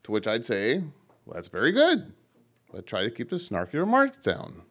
To which I'd say, well, that's very good, but try to keep the snarky remarks down.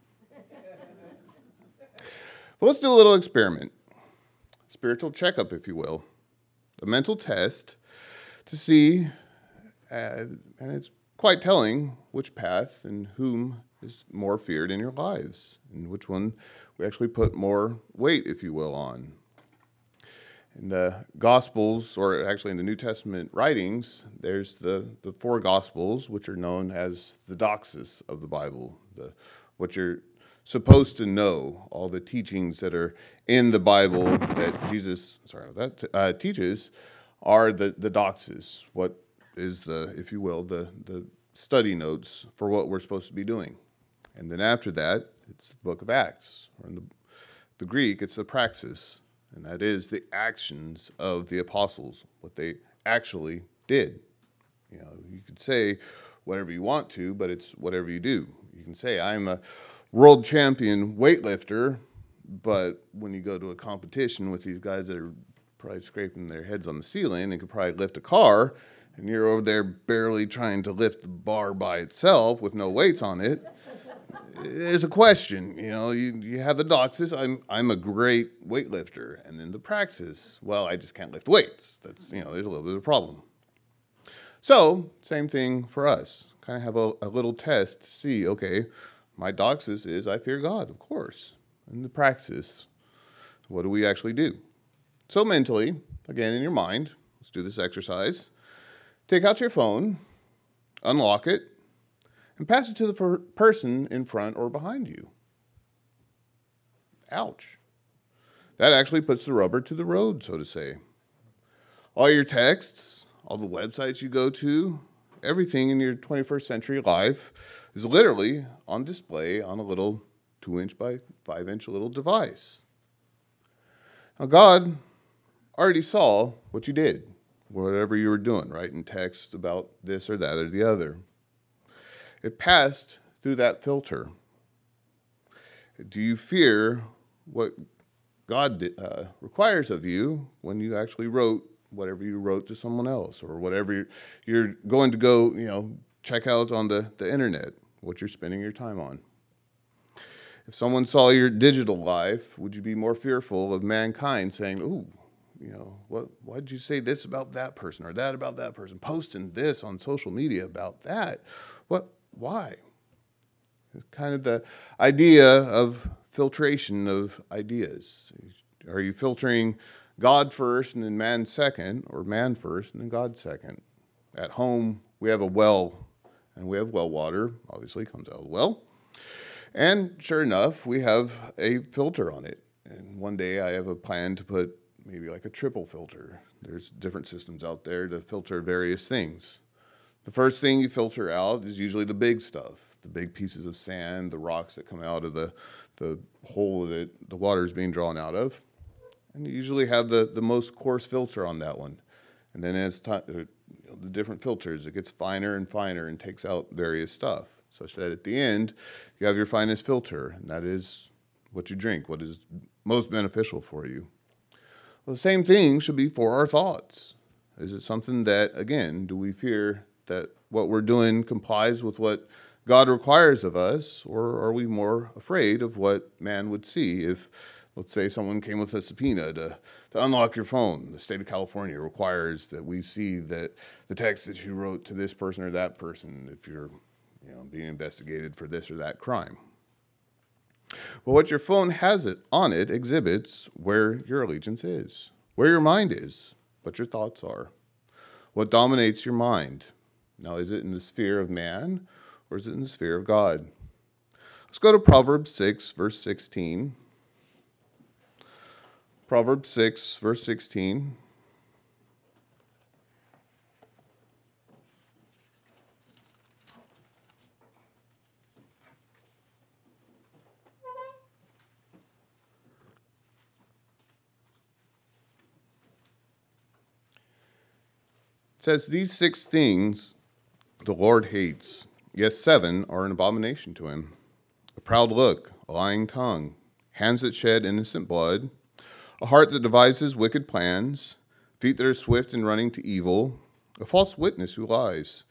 But let's do a little experiment. Spiritual checkup, if you will. A mental test to see, and it's quite telling, which path and whom is more feared in your lives, and which one we actually put more weight, if you will, on. In the Gospels, or actually in the New Testament writings, there's the four Gospels, which are known as the doxis of the Bible, what you're supposed to know, all the teachings that are in the Bible that Jesus teaches are the doxis, what is the, if you will, the study notes for what we're supposed to be doing. And then after that, it's the book of Acts. Or in the Greek, it's the praxis. And that is the actions of the apostles, what they actually did. You know, you could say whatever you want to, but it's whatever you do. You can say, I'm a world champion weightlifter, but when you go to a competition with these guys that are probably scraping their heads on the ceiling and could probably lift a car, and you're over there barely trying to lift the bar by itself with no weights on it, there's a question. You know, you have the doxis, I'm a great weightlifter, and then the praxis, well, I just can't lift weights. That's, you know, there's a little bit of a problem. So, same thing for us. Kind of have a little test to see, okay, my doxis is I fear God, of course. And the praxis, what do we actually do? So mentally, again, in your mind, let's do this exercise. Take out your phone, unlock it, and pass it to the person in front or behind you. Ouch. That actually puts the rubber to the road, so to say. All your texts, all the websites you go to, everything in your 21st century life is literally on display on a little 2-inch by 5-inch little device. Now, God already saw what you did, whatever you were doing, writing text about this or that or the other. It passed through that filter. Do you fear what God requires of you when you actually wrote whatever you wrote to someone else, or whatever you're going to go, check out on the internet, what you're spending your time on? If someone saw your digital life, would you be more fearful of mankind saying, ooh, why did you say this about that person or that about that person, posting this on social media about that? Why? It's kind of the idea of filtration of ideas. Are you filtering God first and then man second, or man first and then God second? At home, we have a well, and we have well water, obviously comes out of the well. And sure enough, we have a filter on it. And one day I have a plan to put maybe like a triple filter. There's different systems out there to filter various things. The first thing you filter out is usually the big stuff, the big pieces of sand, the rocks that come out of the hole that the water is being drawn out of. And you usually have the most coarse filter on that one. And then as the different filters, it gets finer and finer and takes out various stuff, such that at the end, you have your finest filter, and that is what you drink, what is most beneficial for you. Well, the same thing should be for our thoughts. Is it something that, again, do we fear that what we're doing complies with what God requires of us, or are we more afraid of what man would see if, let's say, someone came with a subpoena to unlock your phone? The state of California requires that we see that the text that you wrote to this person or that person if you're being investigated for this or that crime. Well, what your phone has on it exhibits where your allegiance is, where your mind is, what your thoughts are, what dominates your mind. Now, is it in the sphere of man, or is it in the sphere of God? Let's go to Proverbs 6, verse 16. Proverbs 6, verse 16. It says, these 6 things the Lord hates, yes, 7 are an abomination to him: a proud look, a lying tongue, hands that shed innocent blood, a heart that devises wicked plans, feet that are swift in running to evil, a false witness who lies,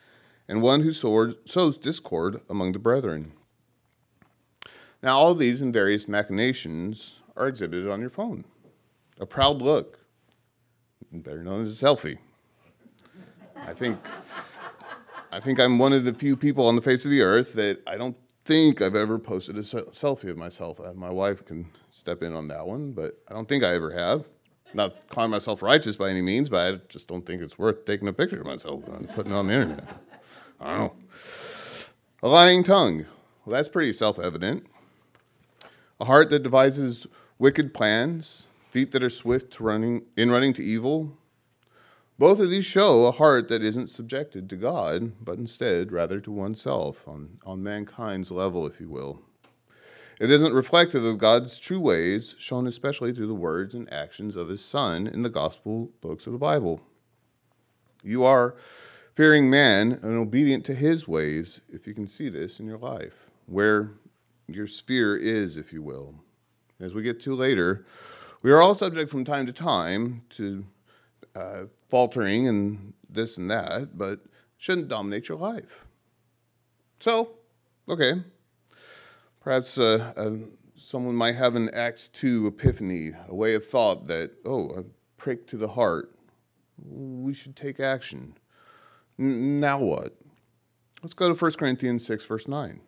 and one who sows discord among the brethren. Now, all these and various machinations are exhibited on your phone. A proud look, better known as a selfie. I think I'm one of the few people on the face of the earth that I don't think I've ever posted a selfie of myself. My wife can step in on that one, but I don't think I ever have. Not calling myself righteous by any means, but I just don't think it's worth taking a picture of myself and putting it on the internet. I don't know. A lying tongue. Well, that's pretty self-evident. A heart that devises wicked plans, feet that are swift to running to evil. Both of these show a heart that isn't subjected to God, but instead rather to oneself, on mankind's level, if you will. It isn't reflective of God's true ways, shown especially through the words and actions of his Son in the gospel books of the Bible. You are fearing man and obedient to his ways, if you can see this in your life, where your sphere is, if you will. As we get to later, we are all subject from time to time to faltering and this and that, but shouldn't dominate your life. So, okay. Perhaps someone might have an Acts 2 epiphany, a way of thought that, a prick to the heart. We should take action. Now what? Let's go to 1 Corinthians 6, verse 9.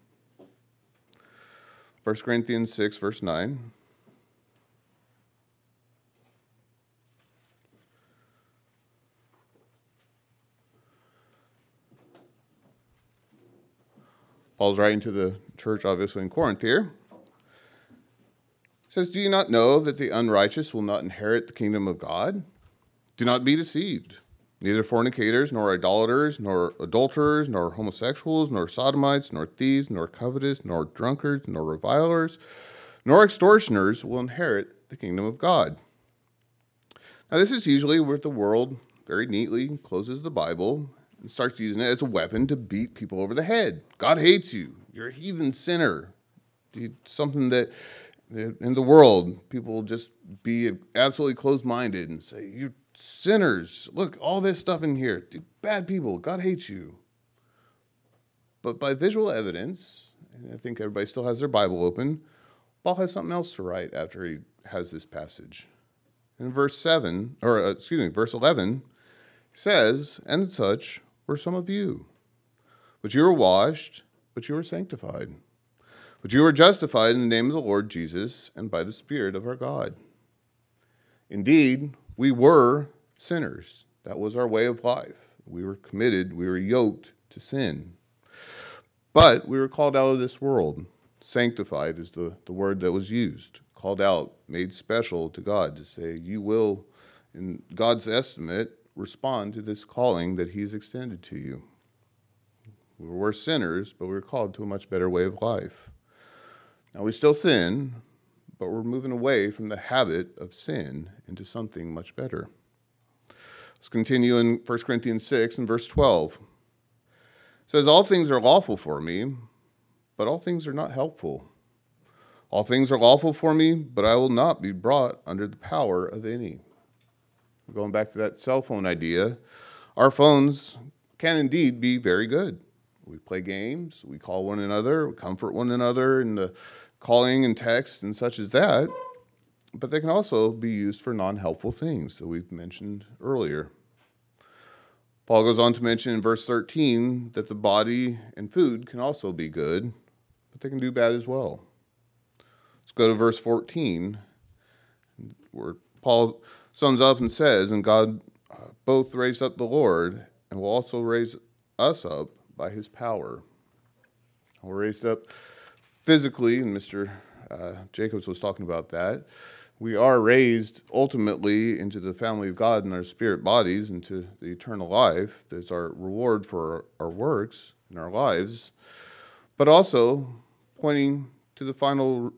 1 Corinthians 6, verse 9. Paul's writing to the church, obviously, in Corinth here. He says, do you not know that the unrighteous will not inherit the kingdom of God? Do not be deceived. Neither fornicators, nor idolaters, nor adulterers, nor homosexuals, nor sodomites, nor thieves, nor covetous, nor drunkards, nor revilers, nor extortioners will inherit the kingdom of God. Now, this is usually where the world very neatly closes the Bible and starts using it as a weapon to beat people over the head. God hates you. You're a heathen sinner. Something that in the world, people will just be absolutely closed-minded and say, you're sinners. Look, all this stuff in here. Bad people. God hates you. But by visual evidence, and I think everybody still has their Bible open, Paul has something else to write after he has this passage. In verse 11, he says, and such were some of you. But you were washed, but you were sanctified. But you were justified in the name of the Lord Jesus and by the Spirit of our God. Indeed, we were sinners. That was our way of life. We were committed, we were yoked to sin. But we were called out of this world. Sanctified is the word that was used. Called out, made special to God to say, you will, in God's estimate, respond to this calling that he's extended to you. We were sinners, but we were called to a much better way of life. Now, we still sin, but we're moving away from the habit of sin into something much better. Let's continue in 1 Corinthians 6 and verse 12. It says, all things are lawful for me, but all things are not helpful. All things are lawful for me, but I will not be brought under the power of any. Going back to that cell phone idea, our phones can indeed be very good. We play games, we call one another, we comfort one another in the calling and text and such as that, but they can also be used for non-helpful things that we've mentioned earlier. Paul goes on to mention in verse 13 that the body and food can also be good, but they can do bad as well. Let's go to verse 14, where Paul sums up and says, and God both raised up the Lord and will also raise us up by his power. We're raised up physically, and Mr. Jacobs was talking about that. We are raised ultimately into the family of God in our spirit bodies, into the eternal life. That's our reward for our works in our lives, but also pointing to the final,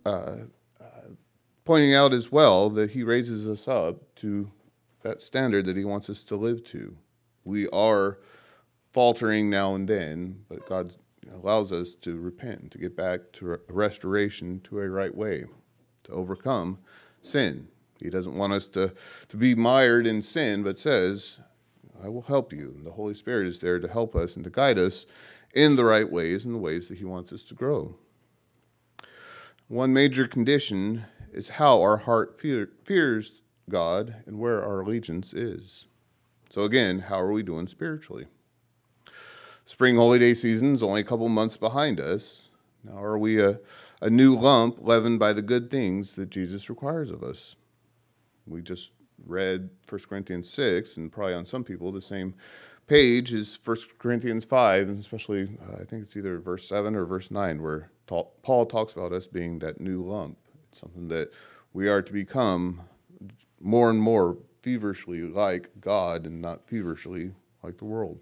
pointing out as well that he raises us up to that standard that he wants us to live to. We are faltering now and then, but God allows us to repent, to get back to restoration to a right way, to overcome sin. He doesn't want us to be mired in sin, but says, I will help you. And the Holy Spirit is there to help us and to guide us in the right ways and the ways that he wants us to grow. One major condition is how our heart fears God and where our allegiance is. So again, how are we doing spiritually? Spring Holy Day season is only a couple months behind us. Now are we a new lump leavened by the good things that Jesus requires of us? We just read 1 Corinthians 6, and probably on some people the same page is 1 Corinthians 5, and especially I think it's either verse 7 or verse 9, where Paul talks about us being that new lump. It's something that we are to become more and more feverishly like God and not feverishly like the world.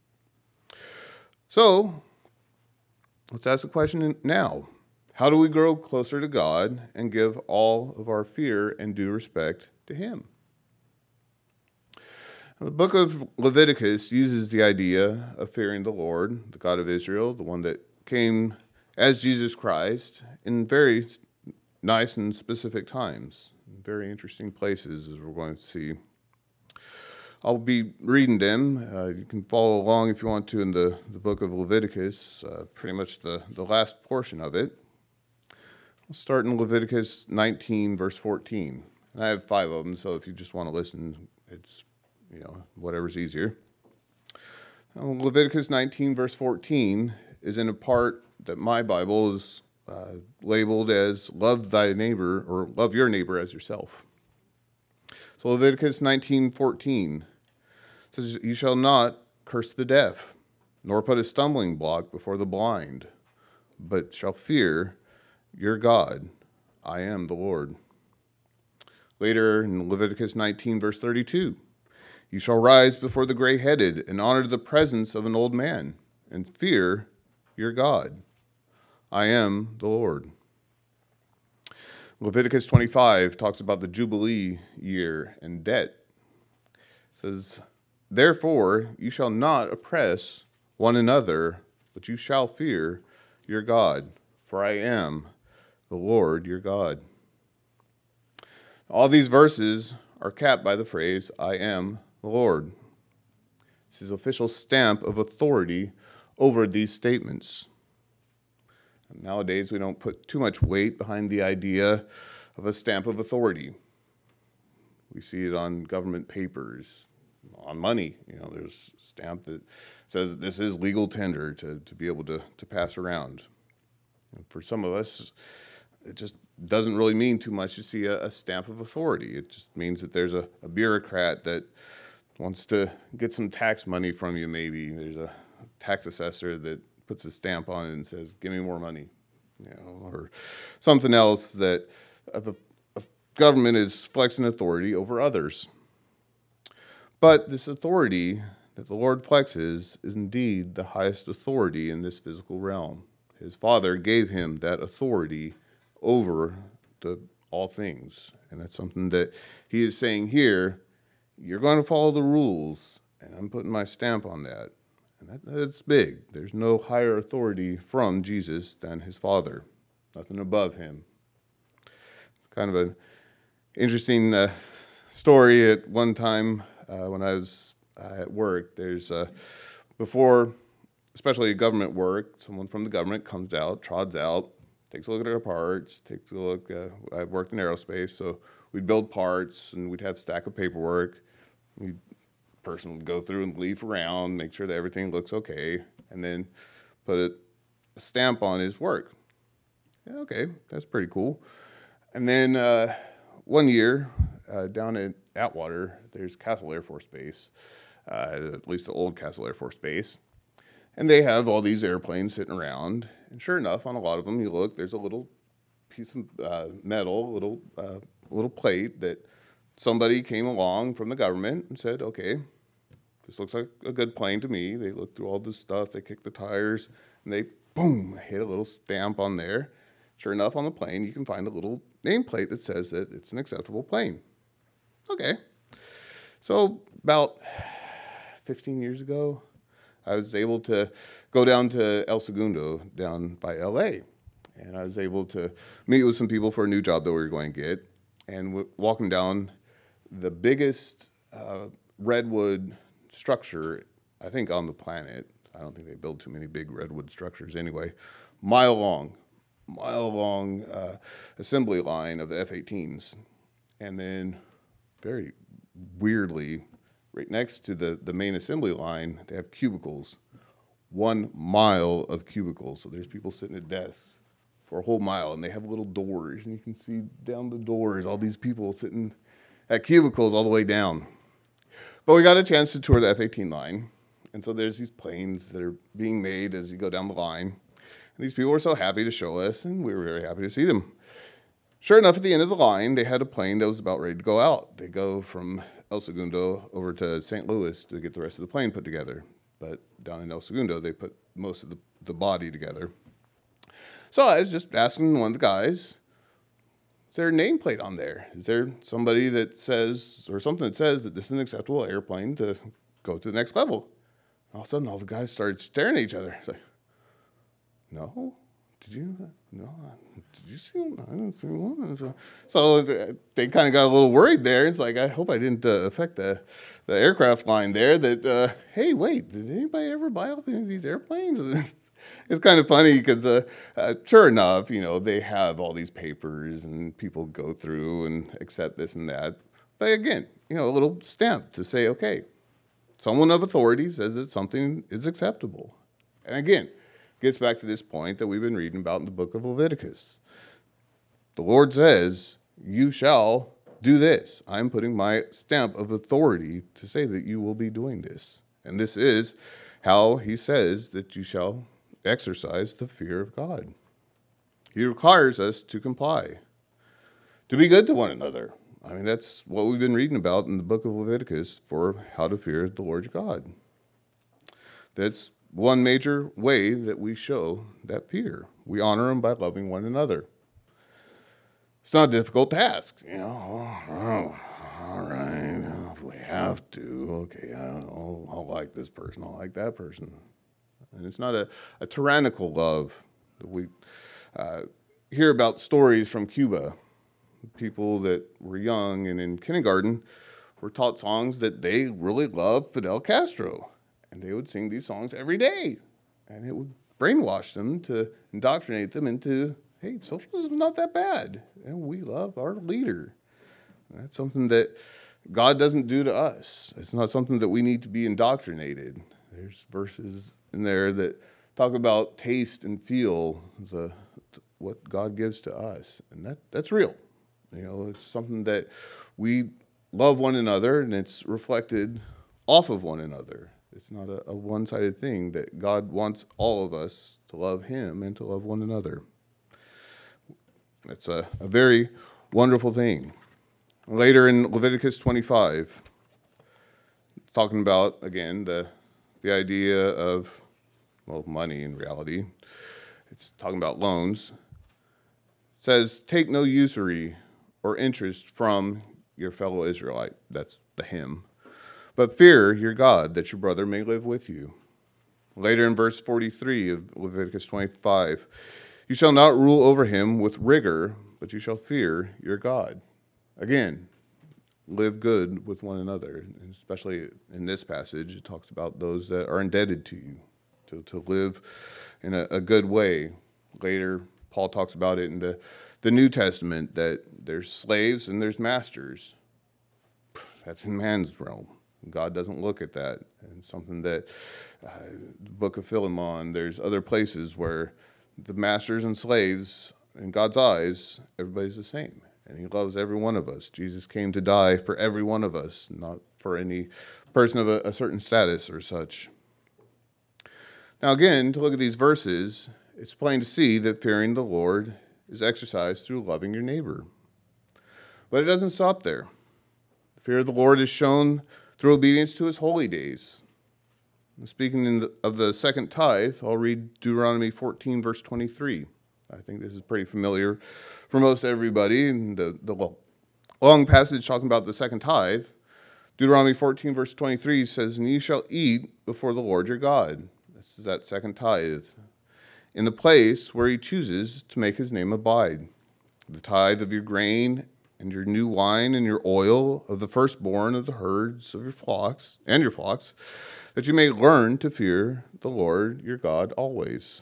So, let's ask the question now. How do we grow closer to God and give all of our fear and due respect to him? The book of Leviticus uses the idea of fearing the Lord, the God of Israel, the one that came as Jesus Christ, in very nice and specific times, very interesting places, as we're going to see. I'll be reading them. You can follow along if you want to in the book of Leviticus, pretty much the last portion of it. I'll start in Leviticus 19, verse 14. And I have 5 of them, so if you just want to listen, it's whatever's easier. Leviticus 19, verse 14 is in a part that my Bible is labeled as love thy neighbor, or love your neighbor as yourself. So Leviticus 19:14 says, "You shall not curse the deaf, nor put a stumbling block before the blind, but shall fear your God. I am the Lord." Later in Leviticus 19, verse 32, "You shall rise before the gray-headed and honor the presence of an old man, and fear your God. I am the Lord." Leviticus 25 talks about the Jubilee year and debt. It says, "Therefore you shall not oppress one another, but you shall fear your God, for I am the Lord your God." All these verses are capped by the phrase, "I am the Lord." It's his official stamp of authority over these statements. Nowadays, we don't put too much weight behind the idea of a stamp of authority. We see it on government papers, on money. There's a stamp that says this is legal tender to be able to pass around. And for some of us, it just doesn't really mean too much to see a stamp of authority. It just means that there's a bureaucrat that wants to get some tax money from you, maybe. There's a tax assessor that puts a stamp on it and says, "Give me more money," or something else that the government is flexing authority over others. But this authority that the Lord flexes is indeed the highest authority in this physical realm. His Father gave him that authority over all things. And that's something that he is saying here, you're going to follow the rules, and I'm putting my stamp on that. And that's big. There's no higher authority from Jesus than his Father. Nothing above him. Kind of an interesting story at one time when I was at work. There's, before, especially government work, someone from the government comes out, trods out, takes a look at our parts, takes a look. I worked in aerospace, so we'd build parts, and we'd have a stack of paperwork. Person would go through and leaf around, make sure that everything looks okay, and then put a stamp on his work. Yeah, okay, that's pretty cool. And then one year, down at Atwater, there's Castle Air Force Base, at least the old Castle Air Force Base, and they have all these airplanes sitting around. And sure enough, on a lot of them, you look, there's a little piece of metal, little plate that somebody came along from the government and said, "Okay, this looks like a good plane to me." They looked through all this stuff, they kicked the tires, and they, boom, hit a little stamp on there. Sure enough, on the plane, you can find a little nameplate that says that it's an acceptable plane. Okay. So about 15 years ago, I was able to go down to El Segundo, down by L.A., and I was able to meet with some people for a new job that we were going to get. And walking down the biggest redwood structure, I think, on the planet. I don't think they build too many big redwood structures anyway. Mile long assembly line of the F-18s. And then very weirdly, right next to the main assembly line, they have cubicles. 1 mile of cubicles. So there's people sitting at desks for a whole mile, and they have little doors, and you can see down the doors all these people sitting at cubicles all the way down. But we got a chance to tour the F-18 line, and so there's these planes that are being made as you go down the line. And these people were so happy to show us, and we were very happy to see them. Sure enough, at the end of the line, they had a plane that was about ready to go out. They go from El Segundo over to St. Louis to get the rest of the plane put together. But down in El Segundo, they put most of the body together. So I was just asking one of the guys, is there a nameplate on there? Is there somebody that says, or something that says that this is an acceptable airplane to go to the next level? All of a sudden, all the guys started staring at each other. It's like, no? Did you? No. Did you see one? I didn't see one. So they kind of got a little worried there. It's like, I hope I didn't affect the aircraft line there that, hey, wait, did anybody ever buy off any of these airplanes? It's kind of funny because, sure enough, they have all these papers and people go through and accept this and that. But again, a little stamp to say, okay, someone of authority says that something is acceptable. And again, gets back to this point that we've been reading about in the book of Leviticus. The Lord says, you shall do this. I'm putting my stamp of authority to say that you will be doing this. And this is how he says that you shall exercise the fear of God. He requires us to comply, to be good to one another. I mean, that's what we've been reading about in the book of Leviticus for how to fear the Lord God. That's one major way that we show that fear. We honor him by loving one another. It's not a difficult task. All right, if we have to, okay, I'll like this person, I'll like that person. And it's not a tyrannical love. We hear about stories from Cuba. People that were young and in kindergarten were taught songs that they really loved Fidel Castro. And they would sing these songs every day. And it would brainwash them to indoctrinate them into, hey, socialism is not that bad. And we love our leader. And that's something that God doesn't do to us. It's not something that we need to be indoctrinated. There's verses in there that talk about taste and feel what God gives to us. And that's real. It's something that we love one another, and it's reflected off of one another. It's not a one-sided thing, that God wants all of us to love him and to love one another. It's a very wonderful thing. Later in Leviticus 25, talking about, again, the idea of, money in reality. It's talking about loans. It says, take no usury or interest from your fellow Israelite. That's the hymn. But fear your God, that your brother may live with you. Later in verse 43 of Leviticus 25, you shall not rule over him with rigor, but you shall fear your God. Again, live good with one another. And especially in this passage, it talks about those that are indebted to you, to live in a good way. Later, Paul talks about it in the New Testament, that there's slaves and there's masters. That's in man's realm. God doesn't look at that. And something that the book of Philemon, there's other places where the masters and slaves, in God's eyes, everybody's the same. And he loves every one of us. Jesus came to die for every one of us, not for any person of a certain status or such. Now again, to look at these verses, it's plain to see that fearing the Lord is exercised through loving your neighbor. But it doesn't stop there. The fear of the Lord is shown through obedience to his holy days. Speaking of the second tithe, I'll read Deuteronomy 14, verse 23. I think this is pretty familiar for most everybody. And the long passage talking about the second tithe, Deuteronomy 14, verse 23 says, and you shall eat before the Lord your God. This is that second tithe, in the place where he chooses to make his name abide. The tithe of your grain and your new wine and your oil of the firstborn of the herds of your flocks, that you may learn to fear the Lord your God always.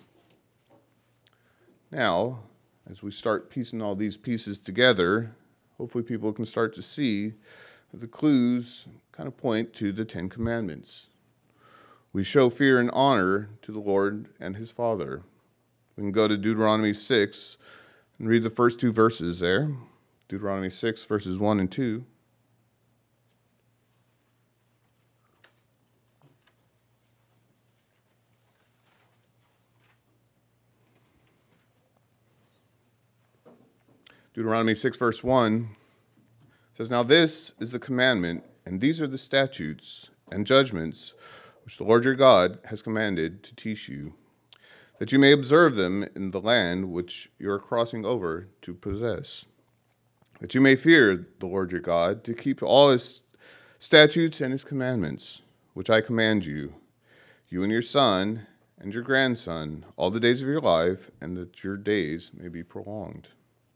Now, as we start piecing all these pieces together, hopefully people can start to see that the clues kind of point to the Ten Commandments. We show fear and honor to the Lord and his Father. We can go to Deuteronomy 6 and read the first two verses there. Deuteronomy 6, verses 1 and 2. Deuteronomy 6, verse 1 says, "Now this is the commandment, and these are the statutes and judgments which the Lord your God has commanded to teach you, that you may observe them in the land which you are crossing over to possess, that you may fear the Lord your God, to keep all his statutes and his commandments, which I command you, you and your son and your grandson, all the days of your life, and that your days may be prolonged."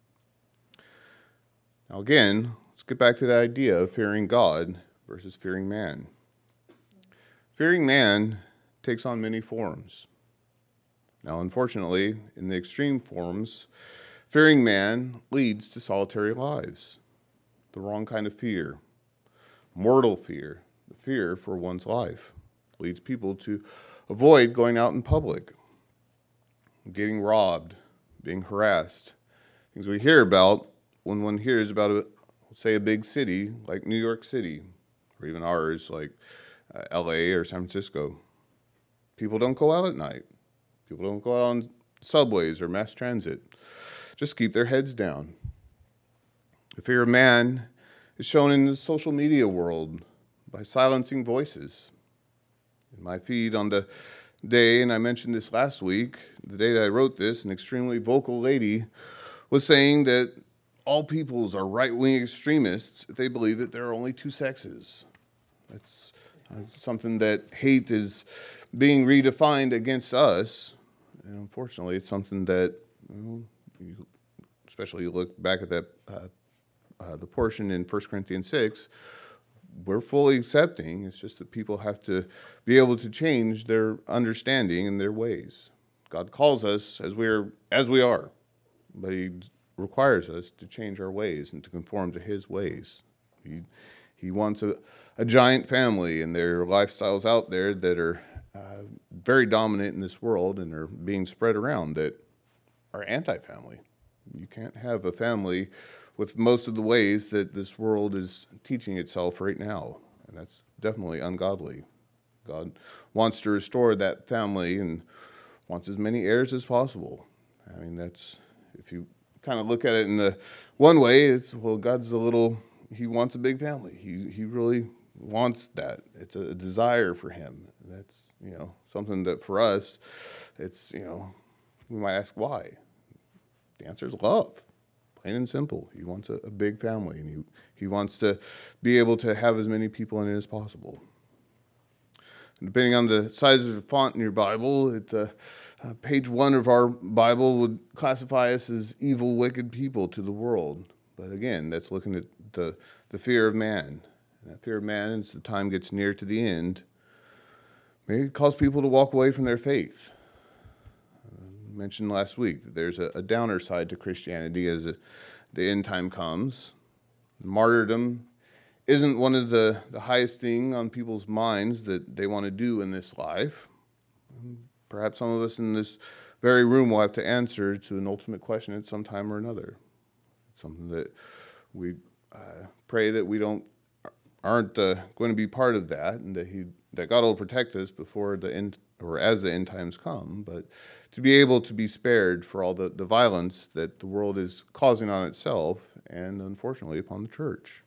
Now again, let's get back to the idea of fearing God versus fearing man. Fearing man takes on many forms. Now, unfortunately, in the extreme forms, fearing man leads to solitary lives, the wrong kind of fear, mortal fear, the fear for one's life, leads people to avoid going out in public, getting robbed, being harassed, things we hear about when one hears about, say, a big city like New York City, or even ours like LA or San Francisco. People don't go out at night. People don't go out on subways or mass transit. Just keep their heads down. The fear of man is shown in the social media world by silencing voices. In my feed on the day, and I mentioned this last week, the day that I wrote this, an extremely vocal lady was saying that all peoples are right-wing extremists if they believe that there are only two sexes. That's something that hate is being redefined against us. And unfortunately, it's something that, especially you look back at that the portion in 1 Corinthians 6, we're fully accepting. It's just that people have to be able to change their understanding and their ways. God calls us as we are, but he requires us to change our ways and to conform to his ways. He wants a giant family, and there are lifestyles out there that are very dominant in this world and are being spread around that are anti-family. You can't have a family with most of the ways that this world is teaching itself right now, and that's definitely ungodly. God wants to restore that family and wants as many heirs as possible. I mean, that's, if you kind of look at it in the one way, it's, well, he wants a big family. He really wants that. It's a desire for him. That's, something that for us, it's, we might ask why. The answer is love, plain and simple. He wants a big family, and he wants to be able to have as many people in it as possible. And depending on the size of the font in your Bible, page 1 of our Bible would classify us as evil, wicked people to the world. But again, that's looking at the fear of man. And that fear of man, as the time gets near to the end, may cause people to walk away from their faith. I mentioned last week that there's a downer side to Christianity as the end time comes. Martyrdom isn't one of the highest thing on people's minds that they want to do in this life. Perhaps some of us in this very room will have to answer to an ultimate question at some time or another. Something that we pray that we aren't going to be part of that, and that God will protect us before the end, or as the end times come, but to be able to be spared for all the violence that the world is causing on itself and unfortunately upon the church.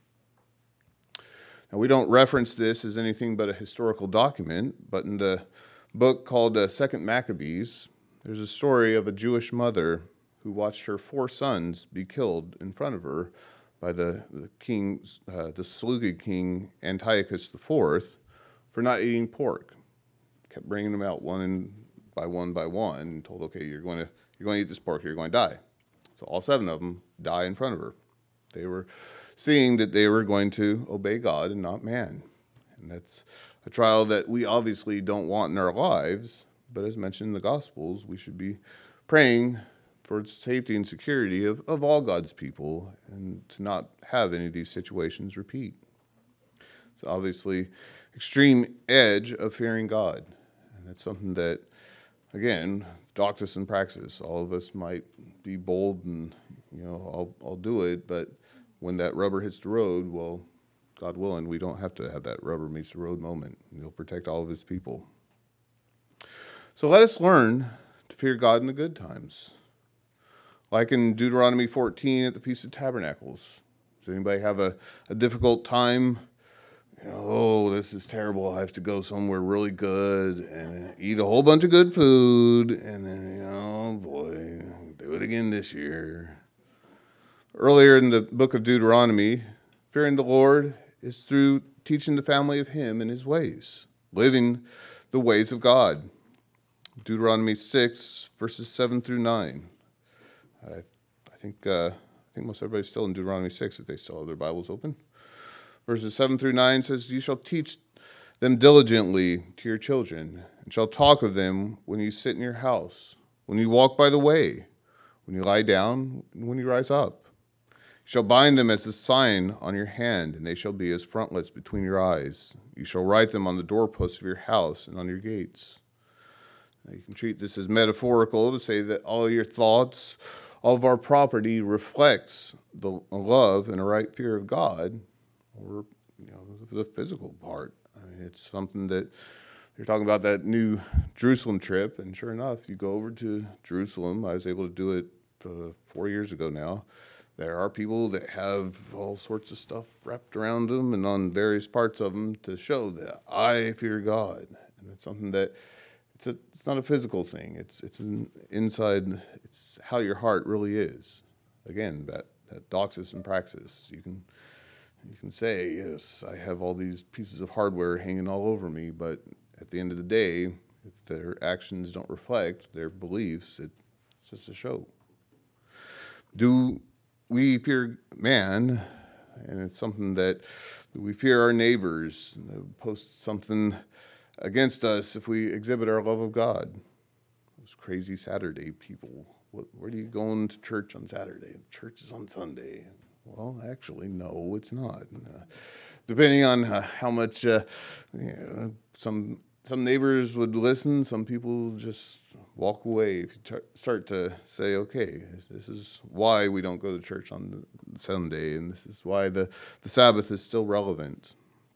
Now, we don't reference this as anything but a historical document, but in the book called Second Maccabees, there's a story of a Jewish mother who watched her 4 sons be killed in front of her by the Seleucid king Antiochus IV for not eating pork. Kept bringing them out one by one, and told, okay, you're going to eat this pork, you're going to die. So all 7 of them die in front of her. They were seeing that they were going to obey God and not man. And that's a trial that we obviously don't want in our lives, but as mentioned in the Gospels, we should be praying for safety and security of all God's people and to not have any of these situations repeat. It's obviously extreme edge of fearing God. And that's something that, again, doxis and praxis, all of us might be bold and, I'll do it, but when that rubber hits the road, well, God willing, we don't have to have that rubber meets the road moment. He'll protect all of his people. So let us learn to fear God in the good times. Like in Deuteronomy 14 at the Feast of Tabernacles. Does anybody have a difficult time? This is terrible. I have to go somewhere really good and eat a whole bunch of good food. And then, do it again this year. Earlier in the book of Deuteronomy, fearing the Lord is through teaching the family of him and his ways, living the ways of God. Deuteronomy 6, verses 7 through 9. I think most everybody's still in Deuteronomy 6 if they still have their Bibles open. Verses 7 through 9 says, "You shall teach them diligently to your children, and shall talk of them when you sit in your house, when you walk by the way, when you lie down, and when you rise up. You shall bind them as a sign on your hand, and they shall be as frontlets between your eyes. You shall write them on the doorposts of your house and on your gates." Now, you can treat this as metaphorical to say that all your thoughts, all of our property reflects the love and a right fear of God, or the physical part. I mean, it's something that you're talking about, that new Jerusalem trip, and sure enough, you go over to Jerusalem. I was able to do it 4 years ago now. There are people that have all sorts of stuff wrapped around them and on various parts of them to show that I fear God. And it's something that it's not a physical thing. It's an inside. It's how your heart really is. Again, that doxis and praxis. You can say, yes, I have all these pieces of hardware hanging all over me, but at the end of the day, if their actions don't reflect their beliefs, it's just a show. Do we fear man? And it's something that we fear our neighbors. They post something against us if we exhibit our love of God. Those crazy Saturday people. Where are you going to church on Saturday? Church is on Sunday. Well, actually, no, it's not. Depending on how much some neighbors would listen, some people just walk away. If you start to say, okay, this is why we don't go to church on Sunday, and this is why the Sabbath is still relevant.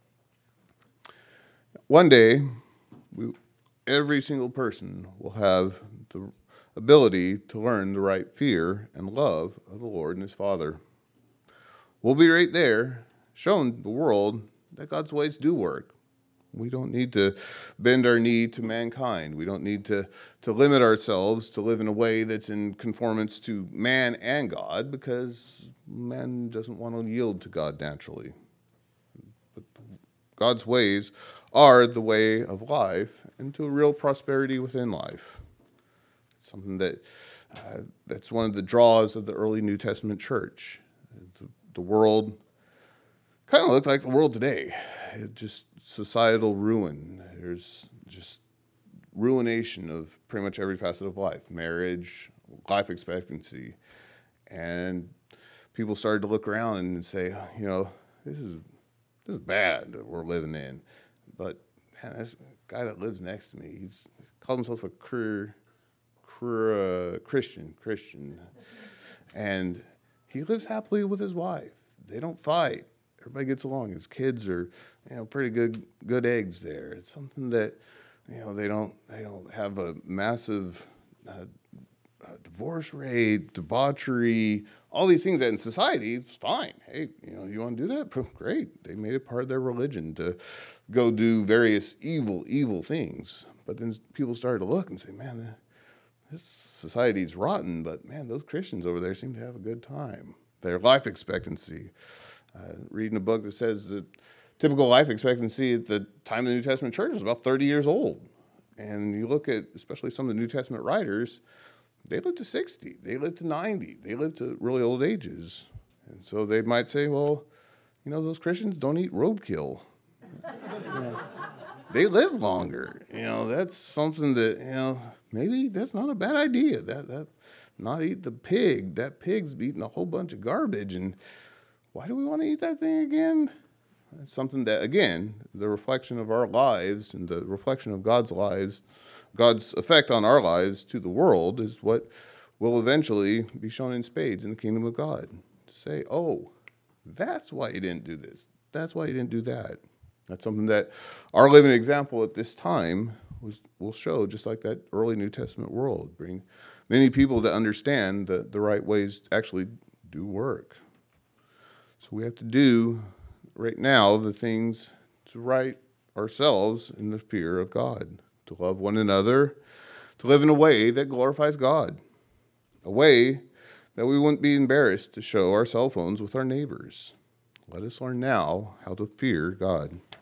One day, every single person will have the ability to learn the right fear and love of the Lord and his Father. We'll be right there, showing the world that God's ways do work. We don't need to bend our knee to mankind. We don't need to limit ourselves to live in a way that's in conformance to man and God, because man doesn't want to yield to God naturally. But God's ways are the way of life and to real prosperity within life. It's something that's one of the draws of the early New Testament church. The world kind of looked like the world today. It just societal ruin. There's just ruination of pretty much every facet of life, marriage, life expectancy. And people started to look around and say, this is bad that we're living in. But man, this guy that lives next to me, he's called himself a Christian. And he lives happily with his wife. They don't fight. Everybody gets along. His kids are, pretty good eggs there. It's something that, they don't have a massive divorce rate, debauchery, all these things that in society it's fine. Hey, you want to do that? Great. They made it part of their religion to go do various evil things. But then people started to look and say, man, this society's rotten, but man, those Christians over there seem to have a good time. Their life expectancy. Reading a book that says the typical life expectancy at the time of the New Testament church was about 30 years old. And you look at, especially some of the New Testament writers, they lived to 60, they lived to 90, they lived to really old ages. And so they might say, well, those Christians don't eat roadkill. They live longer. That's something that, maybe that's not a bad idea. That not eat the pig. That pig's eating a whole bunch of garbage. And why do we want to eat that thing again? It's something that, again, the reflection of our lives and the reflection of God's lives, God's effect on our lives to the world is what will eventually be shown in spades in the kingdom of God. To say, oh, that's why you didn't do this. That's why you didn't do that. That's something that our living example at this time will show, just like that early New Testament world. Bring many people to understand that the right ways actually do work. So we have to do right now the things to right ourselves in the fear of God, to love one another, to live in a way that glorifies God, a way that we wouldn't be embarrassed to show our cell phones with our neighbors. Let us learn now how to fear God.